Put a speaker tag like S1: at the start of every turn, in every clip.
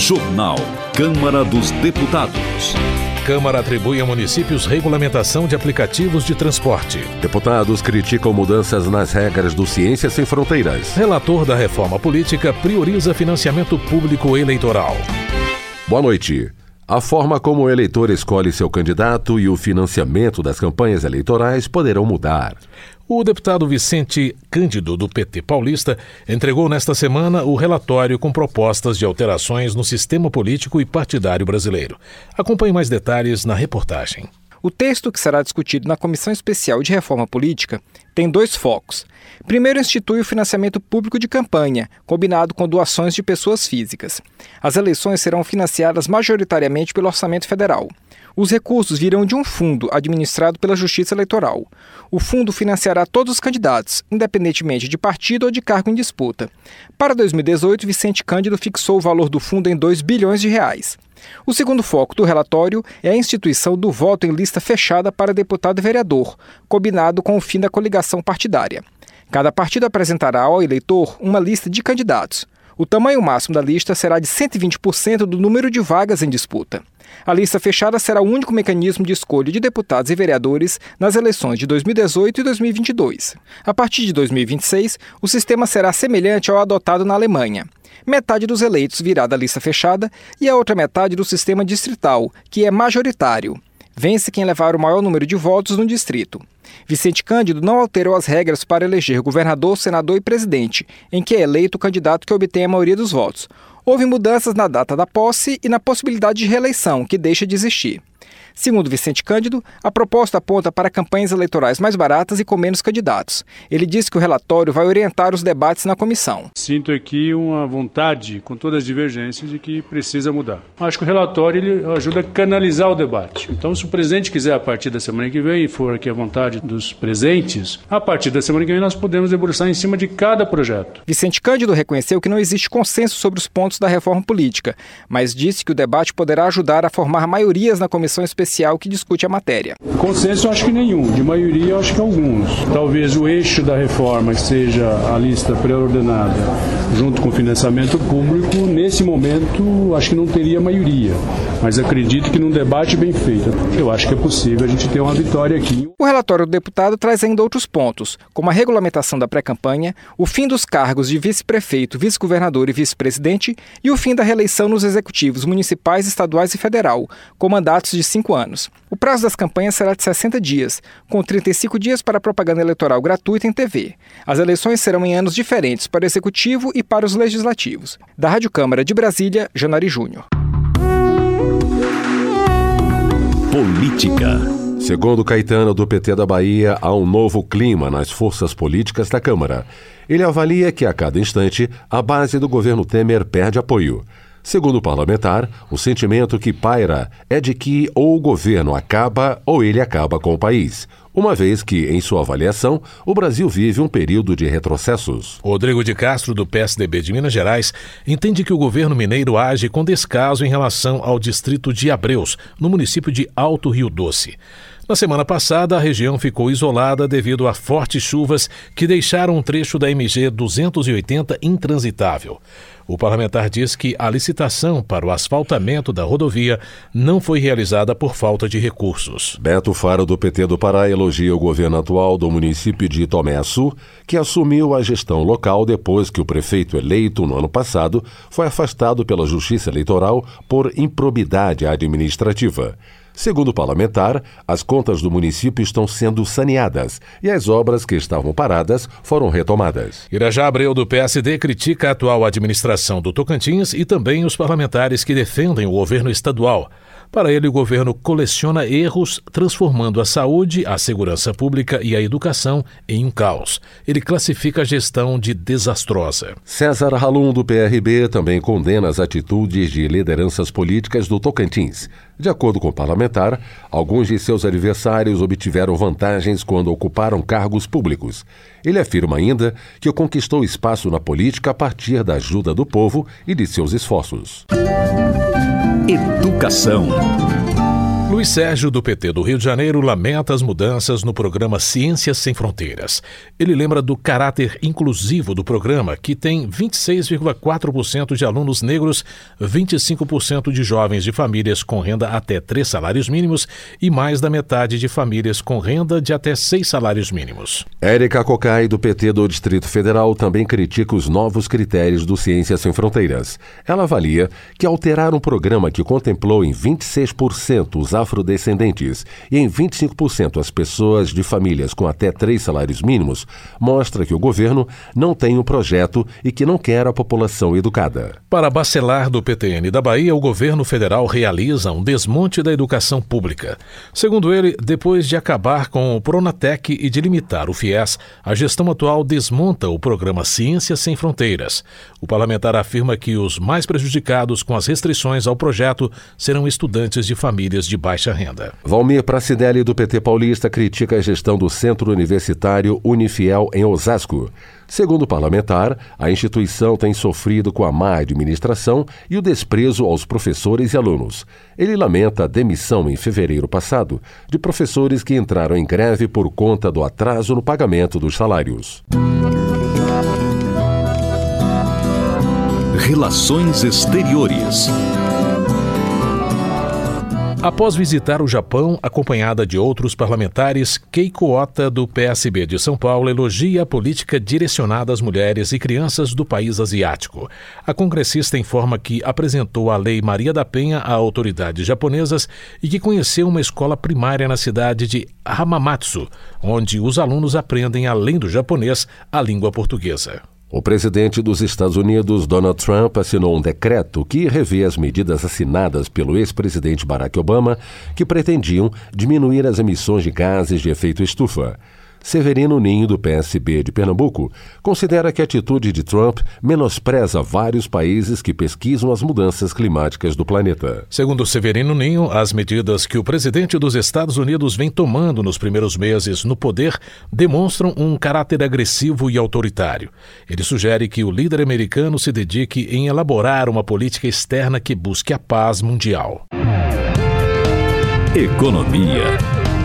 S1: Jornal Câmara dos Deputados.
S2: Câmara atribui a municípios regulamentação de aplicativos de transporte.
S3: Deputados criticam mudanças nas regras do Ciência Sem Fronteiras.
S2: Relator da reforma política prioriza financiamento público eleitoral.
S3: Boa noite. A forma como o eleitor escolhe seu candidato e o financiamento das campanhas eleitorais poderão mudar.
S2: O deputado Vicente Cândido, do PT paulista, entregou nesta semana o relatório com propostas de alterações no sistema político e partidário brasileiro. Acompanhe mais detalhes na reportagem.
S4: O texto que será discutido na Comissão Especial de Reforma Política tem 2 focos. Primeiro, institui o financiamento público de campanha, combinado com doações de pessoas físicas. As eleições serão financiadas majoritariamente pelo orçamento federal. Os recursos virão de um fundo administrado pela Justiça Eleitoral. O fundo financiará todos os candidatos, independentemente de partido ou de cargo em disputa. Para 2018, Vicente Cândido fixou o valor do fundo em R$2 bilhões. O segundo foco do relatório é a instituição do voto em lista fechada para deputado e vereador, combinado com o fim da coligação partidária. Cada partido apresentará ao eleitor uma lista de candidatos. O tamanho máximo da lista será de 120% do número de vagas em disputa. A lista fechada será o único mecanismo de escolha de deputados e vereadores nas eleições de 2018 e 2022. A partir de 2026, o sistema será semelhante ao adotado na Alemanha. Metade dos eleitos virá da lista fechada e a outra metade do sistema distrital, que é majoritário. Vence quem levar o maior número de votos no distrito. Vicente Cândido não alterou as regras para eleger governador, senador e presidente, em que é eleito o candidato que obtém a maioria dos votos. Houve mudanças na data da posse e na possibilidade de reeleição, que deixa de existir. Segundo Vicente Cândido, a proposta aponta para campanhas eleitorais mais baratas e com menos candidatos. Ele disse que o relatório vai orientar os debates na comissão.
S5: Sinto aqui uma vontade, com todas as divergências, de que precisa mudar. Acho que o relatório ele ajuda a canalizar o debate. Então, se o presidente quiser, a partir da semana que vem, e for aqui a vontade dos presentes, a partir da semana que vem nós podemos debruçar em cima de cada projeto.
S4: Vicente Cândido reconheceu que não existe consenso sobre os pontos da reforma política, mas disse que o debate poderá ajudar a formar maiorias na comissão especial que discute a matéria.
S5: Consenso, acho que nenhum. De maioria, acho que alguns. Talvez o eixo da reforma seja a lista pré-ordenada junto com o financiamento público. Nesse momento, acho que não teria maioria. Mas acredito que num debate bem feito, eu acho que é possível a gente ter uma vitória aqui.
S4: O relatório do deputado traz ainda outros pontos, como a regulamentação da pré-campanha, o fim dos cargos de vice-prefeito, vice-governador e vice-presidente e o fim da reeleição nos executivos municipais, estaduais e federal, com mandatos de 5 anos. O prazo das campanhas será de 60 dias, com 35 dias para propaganda eleitoral gratuita em TV. As eleições serão em anos diferentes para o Executivo e para os legislativos. Da Rádio Câmara de Brasília, Janari Júnior.
S1: Política.
S3: Segundo Caetano, do PT da Bahia, há um novo clima nas forças políticas da Câmara. Ele avalia que, a cada instante, a base do governo Temer perde apoio. Segundo o parlamentar, o sentimento que paira é de que ou o governo acaba ou ele acaba com o país, uma vez que, em sua avaliação, o Brasil vive um período de retrocessos.
S2: Rodrigo de Castro, do PSDB de Minas Gerais, entende que o governo mineiro age com descaso em relação ao distrito de Abreus, no município de Alto Rio Doce. Na semana passada, a região ficou isolada devido a fortes chuvas que deixaram um trecho da MG 280 intransitável. O parlamentar diz que a licitação para o asfaltamento da rodovia não foi realizada por falta de recursos.
S3: Beto Faro, do PT do Pará, elogia o governo atual do município de Tomé-Açu, que assumiu a gestão local depois que o prefeito eleito no ano passado foi afastado pela Justiça Eleitoral por improbidade administrativa. Segundo o parlamentar, as contas do município estão sendo saneadas e as obras que estavam paradas foram retomadas.
S2: Irajá Abreu, do PSD, critica a atual administração do Tocantins e também os parlamentares que defendem o governo estadual. Para ele, o governo coleciona erros, transformando a saúde, a segurança pública e a educação em um caos. Ele classifica a gestão de desastrosa.
S3: César Halum, do PRB, também condena as atitudes de lideranças políticas do Tocantins. De acordo com o parlamentar, alguns de seus adversários obtiveram vantagens quando ocuparam cargos públicos. Ele afirma ainda que conquistou espaço na política a partir da ajuda do povo e de seus esforços.
S1: Educação.
S2: Luiz Sérgio, do PT do Rio de Janeiro, lamenta as mudanças no programa Ciências Sem Fronteiras. Ele lembra do caráter inclusivo do programa, que tem 26,4% de alunos negros, 25% de jovens de famílias com renda até 3 salários mínimos e mais da metade de famílias com renda de até 6 salários mínimos.
S3: Érica Cocai, do PT do Distrito Federal, também critica os novos critérios do Ciências Sem Fronteiras. Ela avalia que alterar um programa que contemplou em 26% os afrodescendentes e em 25% as pessoas de famílias com até 3 salários mínimos mostra que o governo não tem um projeto e que não quer a população educada.
S2: Para Bacelar, do PTN da Bahia, o governo federal realiza um desmonte da educação pública. Segundo ele, depois de acabar com o Pronatec e de limitar o FIES, a gestão atual desmonta o programa Ciências Sem Fronteiras. O parlamentar afirma que os mais prejudicados com as restrições ao projeto serão estudantes de famílias de baixa renda.
S3: Valmir Pracidelli, do PT paulista, critica a gestão do Centro Universitário Unifiel em Osasco. Segundo o parlamentar, a instituição tem sofrido com a má administração e o desprezo aos professores e alunos. Ele lamenta a demissão em fevereiro passado de professores que entraram em greve por conta do atraso no pagamento dos salários.
S1: Relações Exteriores.
S2: Após visitar o Japão, acompanhada de outros parlamentares, Keiko Ota, do PSB de São Paulo, elogia a política direcionada às mulheres e crianças do país asiático. A congressista informa que apresentou a Lei Maria da Penha a autoridades japonesas e que conheceu uma escola primária na cidade de Hamamatsu, onde os alunos aprendem, além do japonês, a língua portuguesa.
S3: O presidente dos Estados Unidos, Donald Trump, assinou um decreto que revê as medidas assinadas pelo ex-presidente Barack Obama que pretendiam diminuir as emissões de gases de efeito estufa. Severino Ninho, do PSB de Pernambuco, considera que a atitude de Trump menospreza vários países que pesquisam as mudanças climáticas do planeta.
S2: Segundo Severino Ninho, as medidas que o presidente dos Estados Unidos vem tomando nos primeiros meses no poder demonstram um caráter agressivo e autoritário. Ele sugere que o líder americano se dedique em elaborar uma política externa que busque a paz mundial.
S1: Economia.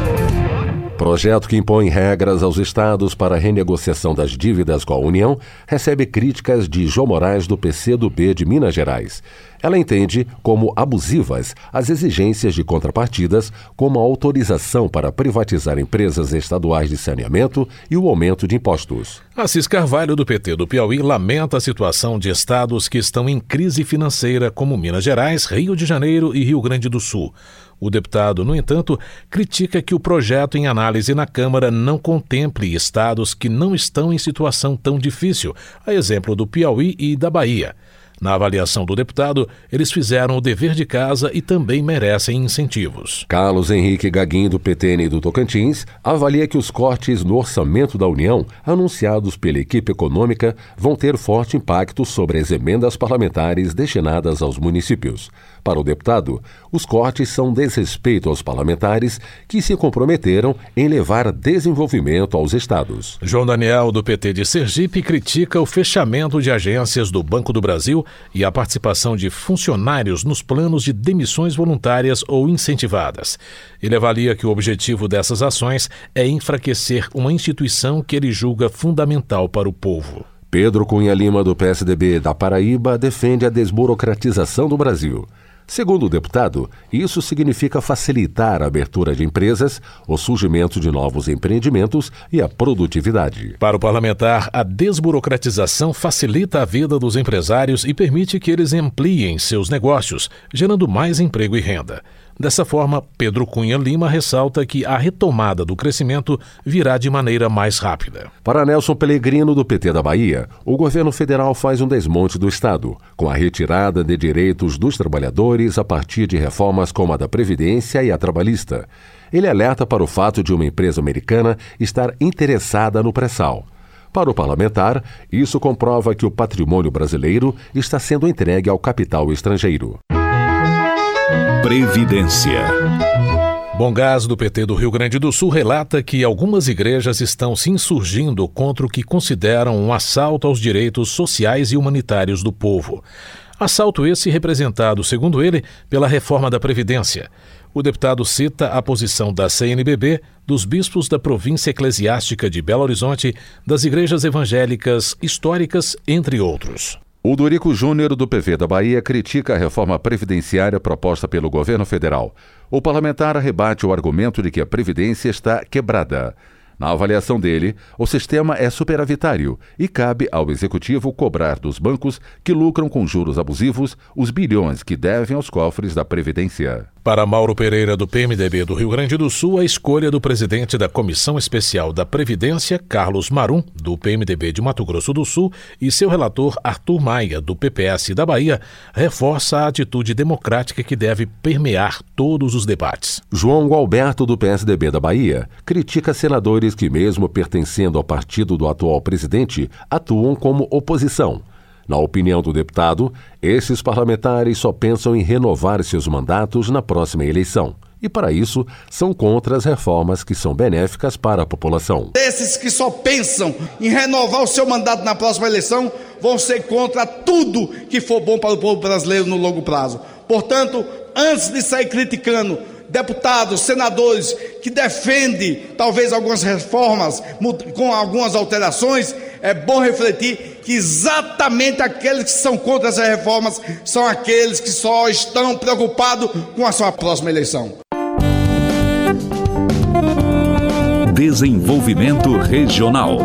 S3: Projeto que impõe regras aos estados para a renegociação das dívidas com a União recebe críticas de João Moraes, do PCdoB de Minas Gerais. Ela entende como abusivas as exigências de contrapartidas, como a autorização para privatizar empresas estaduais de saneamento e o aumento de impostos.
S2: Assis Carvalho, do PT do Piauí, lamenta a situação de estados que estão em crise financeira, como Minas Gerais, Rio de Janeiro e Rio Grande do Sul. O deputado, no entanto, critica que o projeto em análise na Câmara não contemple estados que não estão em situação tão difícil, a exemplo do Piauí e da Bahia. Na avaliação do deputado, eles fizeram o dever de casa e também merecem incentivos.
S3: Carlos Henrique Gaguinho, do PTN do Tocantins, avalia que os cortes no orçamento da União, anunciados pela equipe econômica, vão ter forte impacto sobre as emendas parlamentares destinadas aos municípios. Para o deputado, os cortes são desrespeito aos parlamentares que se comprometeram em levar desenvolvimento aos estados.
S2: João Daniel, do PT de Sergipe, critica o fechamento de agências do Banco do Brasil e a participação de funcionários nos planos de demissões voluntárias ou incentivadas. Ele avalia que o objetivo dessas ações é enfraquecer uma instituição que ele julga fundamental para o povo.
S3: Pedro Cunha Lima, do PSDB da Paraíba, defende a desburocratização do Brasil. Segundo o deputado, isso significa facilitar a abertura de empresas, o surgimento de novos empreendimentos e a produtividade.
S2: Para o parlamentar, a desburocratização facilita a vida dos empresários e permite que eles ampliem seus negócios, gerando mais emprego e renda. Dessa forma, Pedro Cunha Lima ressalta que a retomada do crescimento virá de maneira mais rápida.
S3: Para Nelson Pellegrino, do PT da Bahia, o governo federal faz um desmonte do Estado, com a retirada de direitos dos trabalhadores a partir de reformas como a da Previdência e a trabalhista. Ele alerta para o fato de uma empresa americana estar interessada no pré-sal. Para o parlamentar, isso comprova que o patrimônio brasileiro está sendo entregue ao capital estrangeiro.
S1: Previdência.
S2: Bongás, do PT do Rio Grande do Sul, relata que algumas igrejas estão se insurgindo contra o que consideram um assalto aos direitos sociais e humanitários do povo. Assalto esse representado, segundo ele, pela reforma da Previdência. O deputado cita a posição da CNBB, dos bispos da província eclesiástica de Belo Horizonte, das igrejas evangélicas históricas, entre outros.
S3: O Dorico Júnior, do PV da Bahia, critica a reforma previdenciária proposta pelo governo federal. O parlamentar rebate o argumento de que a Previdência está quebrada. Na avaliação dele, o sistema é superavitário e cabe ao Executivo cobrar dos bancos que lucram com juros abusivos os bilhões que devem aos cofres da Previdência.
S2: Para Mauro Pereira, do PMDB do Rio Grande do Sul, a escolha do presidente da Comissão Especial da Previdência, Carlos Marum, do PMDB de Mato Grosso do Sul, e seu relator Arthur Maia, do PPS da Bahia, reforça a atitude democrática que deve permear todos os debates.
S3: João Gualberto, do PSDB da Bahia, critica senadores que, mesmo pertencendo ao partido do atual presidente, atuam como oposição. Na opinião do deputado, esses parlamentares só pensam em renovar seus mandatos na próxima eleição. E, para isso, são contra as reformas que são benéficas para a população.
S6: Esses que só pensam em renovar o seu mandato na próxima eleição vão ser contra tudo que for bom para o povo brasileiro no longo prazo. Portanto, antes de sair criticando deputados, senadores que defendem talvez algumas reformas com algumas alterações, é bom refletir que exatamente aqueles que são contra essas reformas são aqueles que só estão preocupados com a sua próxima eleição.
S1: Desenvolvimento Regional.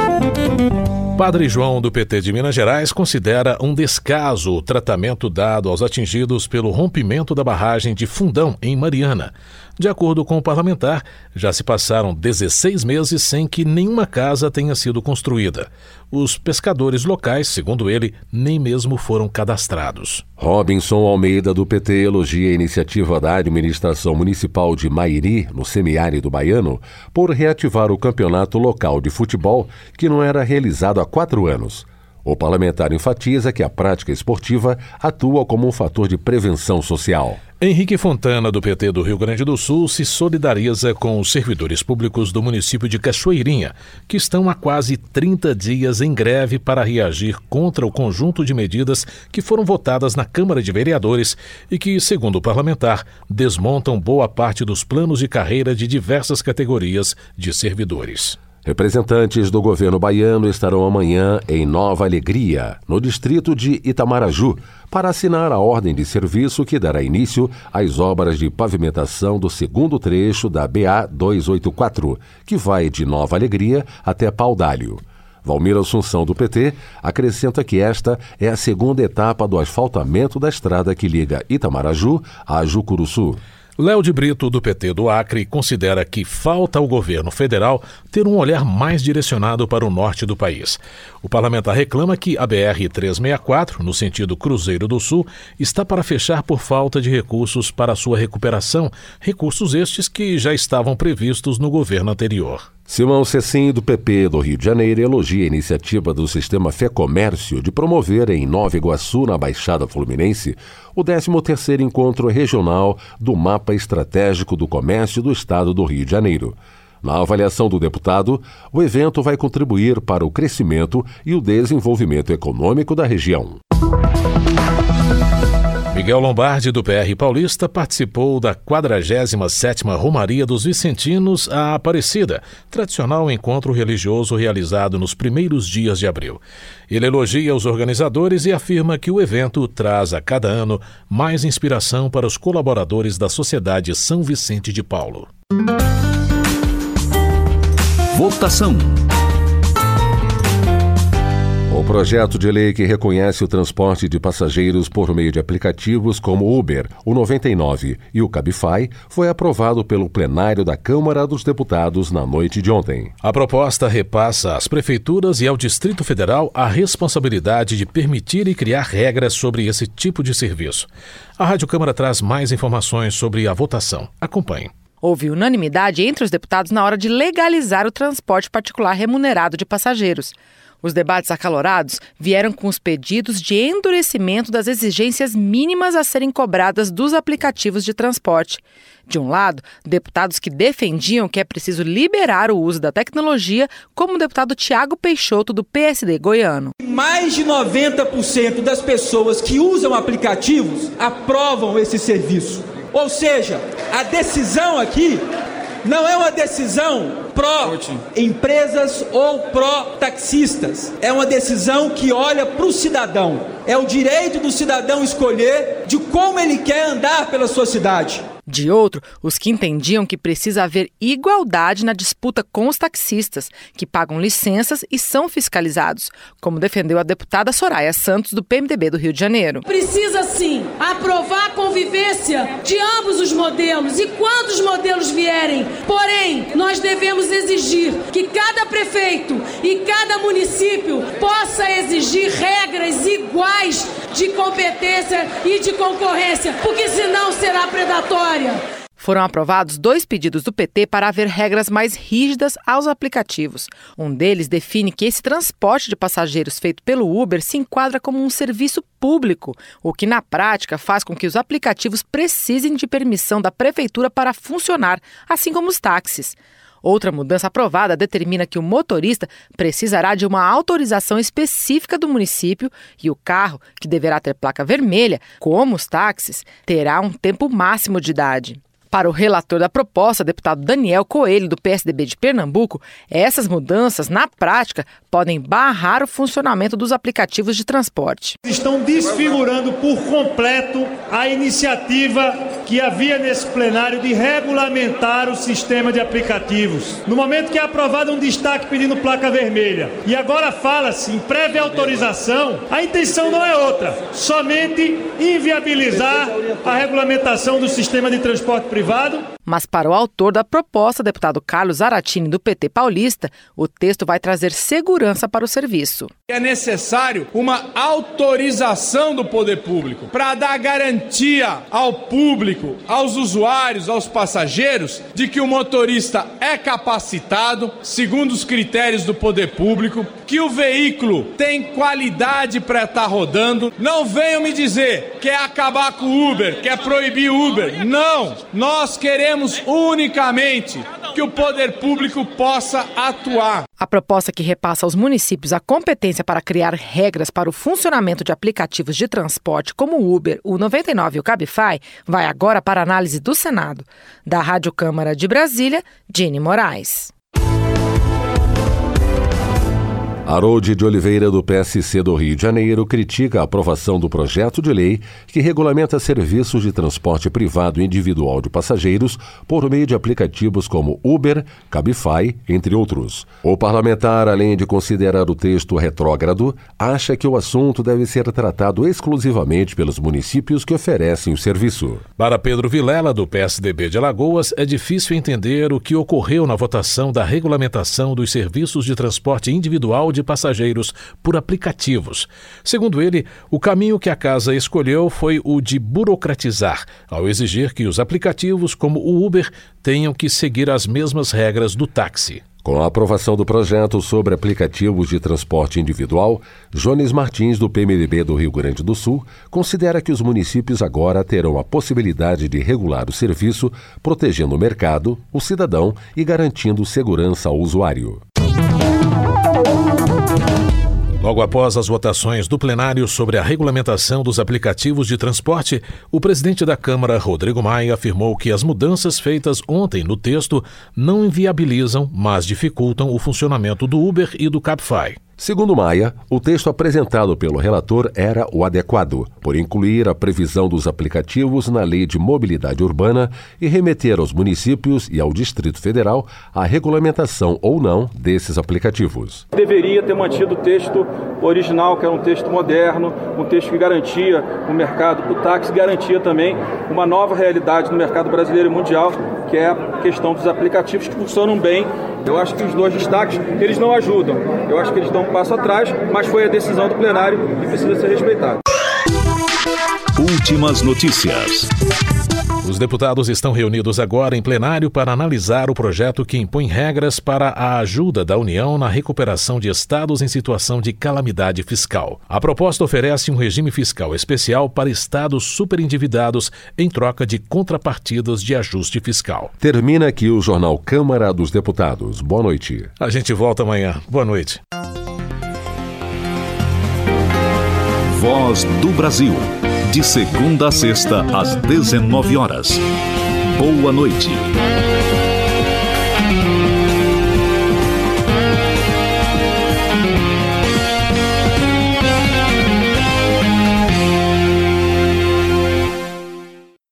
S2: Padre João, do PT de Minas Gerais, considera um descaso o tratamento dado aos atingidos pelo rompimento da barragem de Fundão, em Mariana. De acordo com o parlamentar, já se passaram 16 meses sem que nenhuma casa tenha sido construída. Os pescadores locais, segundo ele, nem mesmo foram cadastrados.
S3: Robinson Almeida, do PT, elogia a iniciativa da administração municipal de Mairi, no semiárido baiano, por reativar o campeonato local de futebol, que não era realizado há 4 anos. O parlamentar enfatiza que a prática esportiva atua como um fator de prevenção social.
S2: Henrique Fontana, do PT do Rio Grande do Sul, se solidariza com os servidores públicos do município de Cachoeirinha, que estão há quase 30 dias em greve para reagir contra o conjunto de medidas que foram votadas na Câmara de Vereadores e que, segundo o parlamentar, desmontam boa parte dos planos de carreira de diversas categorias de servidores.
S3: Representantes do governo baiano estarão amanhã em Nova Alegria, no distrito de Itamaraju, para assinar a ordem de serviço que dará início às obras de pavimentação do segundo trecho da BA-284, que vai de Nova Alegria até Paudalho. Valmir Assunção, do PT, acrescenta que esta é a segunda etapa do asfaltamento da estrada que liga Itamaraju a Jucuruçu.
S2: Léo de Brito, do PT do Acre, considera que falta ao governo federal ter um olhar mais direcionado para o norte do país. O parlamentar reclama que a BR-364, no sentido Cruzeiro do Sul, está para fechar por falta de recursos para sua recuperação, recursos estes que já estavam previstos no governo anterior.
S3: Simão Cecim, do PP do Rio de Janeiro, elogia a iniciativa do Sistema Fé Comércio de promover em Nova Iguaçu, na Baixada Fluminense, o 13º Encontro Regional do Mapa Estratégico do Comércio do Estado do Rio de Janeiro. Na avaliação do deputado, o evento vai contribuir para o crescimento e o desenvolvimento econômico da região.
S2: Miguel Lombardi, do PR Paulista, participou da 47ª Romaria dos Vicentinos à Aparecida, tradicional encontro religioso realizado nos primeiros dias de abril. Ele elogia os organizadores e afirma que o evento traz a cada ano mais inspiração para os colaboradores da Sociedade São Vicente de Paulo.
S1: Votação.
S3: O projeto de lei que reconhece o transporte de passageiros por meio de aplicativos como o Uber, o 99 e o Cabify foi aprovado pelo plenário da Câmara dos Deputados na noite de ontem.
S2: A proposta repassa às prefeituras e ao Distrito Federal a responsabilidade de permitir e criar regras sobre esse tipo de serviço. A Rádio Câmara traz mais informações sobre a votação. Acompanhe.
S7: Houve unanimidade entre os deputados na hora de legalizar o transporte particular remunerado de passageiros. Os debates acalorados vieram com os pedidos de endurecimento das exigências mínimas a serem cobradas dos aplicativos de transporte. De um lado, deputados que defendiam que é preciso liberar o uso da tecnologia, como o deputado Tiago Peixoto, do PSD goiano.
S8: Mais de 90% das pessoas que usam aplicativos aprovam esse serviço. Ou seja, a decisão aqui não é uma decisão pró-empresas ou pró-taxistas. É uma decisão que olha para o cidadão. É o direito do cidadão escolher de como ele quer andar pela sua cidade.
S7: De outro, os que entendiam que precisa haver igualdade na disputa com os taxistas, que pagam licenças e são fiscalizados, como defendeu a deputada Soraya Santos, do PMDB do Rio de Janeiro.
S9: Precisa, sim, aprovar a convivência de ambos os modelos e quando os modelos vierem. Porém, nós devemos exigir que cada prefeito e cada município possa exigir regras iguais de competência e de concorrência, porque senão será predatória.
S7: Foram aprovados 2 pedidos do PT para haver regras mais rígidas aos aplicativos. Um deles define que esse transporte de passageiros feito pelo Uber se enquadra como um serviço público, o que na prática faz com que os aplicativos precisem de permissão da prefeitura para funcionar, assim como os táxis. Outra mudança aprovada determina que o motorista precisará de uma autorização específica do município e o carro, que deverá ter placa vermelha, como os táxis, terá um tempo máximo de idade. Para o relator da proposta, deputado Daniel Coelho, do PSDB de Pernambuco, essas mudanças, na prática, podem barrar o funcionamento dos aplicativos de transporte.
S10: Estão desfigurando por completo a iniciativa que havia nesse plenário de regulamentar o sistema de aplicativos. No momento que é aprovado um destaque pedindo placa vermelha e agora fala-se em prévia autorização, a intenção não é outra, somente inviabilizar a regulamentação do sistema de transporte privado.
S7: Mas para o autor da proposta, deputado Carlos Zaratini, do PT paulista, o texto vai trazer segurança para o serviço.
S11: É necessário uma autorização do poder público para dar garantia ao público, aos usuários, aos passageiros, de que o motorista é capacitado, segundo os critérios do poder público, que o veículo tem qualidade para estar rodando. Não venham me dizer que é acabar com o Uber, que é proibir o Uber. Não! Nós queremos unicamente que o poder público possa atuar.
S7: A proposta que repassa aos municípios a competência para criar regras para o funcionamento de aplicativos de transporte como o Uber, o 99 e o Cabify vai agora para análise do Senado. Da Rádio Câmara de Brasília, Dini Moraes.
S3: Harold de Oliveira, do PSC do Rio de Janeiro, critica a aprovação do projeto de lei que regulamenta serviços de transporte privado individual de passageiros por meio de aplicativos como Uber, Cabify, entre outros. O parlamentar, além de considerar o texto retrógrado, acha que o assunto deve ser tratado exclusivamente pelos municípios que oferecem o serviço.
S2: Para Pedro Vilela, do PSDB de Alagoas, é difícil entender o que ocorreu na votação da regulamentação dos serviços de transporte individual de passageiros por aplicativos. Segundo ele, o caminho que a casa escolheu foi o de burocratizar, ao exigir que os aplicativos como o Uber tenham que seguir as mesmas regras do táxi.
S3: Com a aprovação do projeto sobre aplicativos de transporte individual, Jones Martins, do PMDB do Rio Grande do Sul, considera que os municípios agora terão a possibilidade de regular o serviço, protegendo o mercado, o cidadão e garantindo segurança ao usuário.
S2: Logo após as votações do plenário sobre a regulamentação dos aplicativos de transporte, o presidente da Câmara, Rodrigo Maia, afirmou que as mudanças feitas ontem no texto não inviabilizam, mas dificultam o funcionamento do Uber e do Cabify.
S3: Segundo Maia, o texto apresentado pelo relator era o adequado, por incluir a previsão dos aplicativos na Lei de Mobilidade Urbana e remeter aos municípios e ao Distrito Federal a regulamentação ou não desses aplicativos.
S12: Deveria ter mantido o texto original, que era um texto moderno, um texto que garantia o mercado, o táxi garantia também uma nova realidade no mercado brasileiro e mundial, que é a questão dos aplicativos que funcionam bem. Eu acho que os dois destaques, eles não ajudam. Eu acho que eles dão um passo atrás, mas foi a decisão do plenário e precisa ser respeitada.
S1: Últimas notícias.
S2: Os deputados estão reunidos agora em plenário para analisar o projeto que impõe regras para a ajuda da União na recuperação de estados em situação de calamidade fiscal. A proposta oferece um regime fiscal especial para estados superendividados em troca de contrapartidas de ajuste fiscal.
S3: Termina aqui o Jornal Câmara dos Deputados. Boa noite.
S2: A gente volta amanhã. Boa noite.
S1: Voz do Brasil. De segunda a sexta, às 19 horas. Boa noite.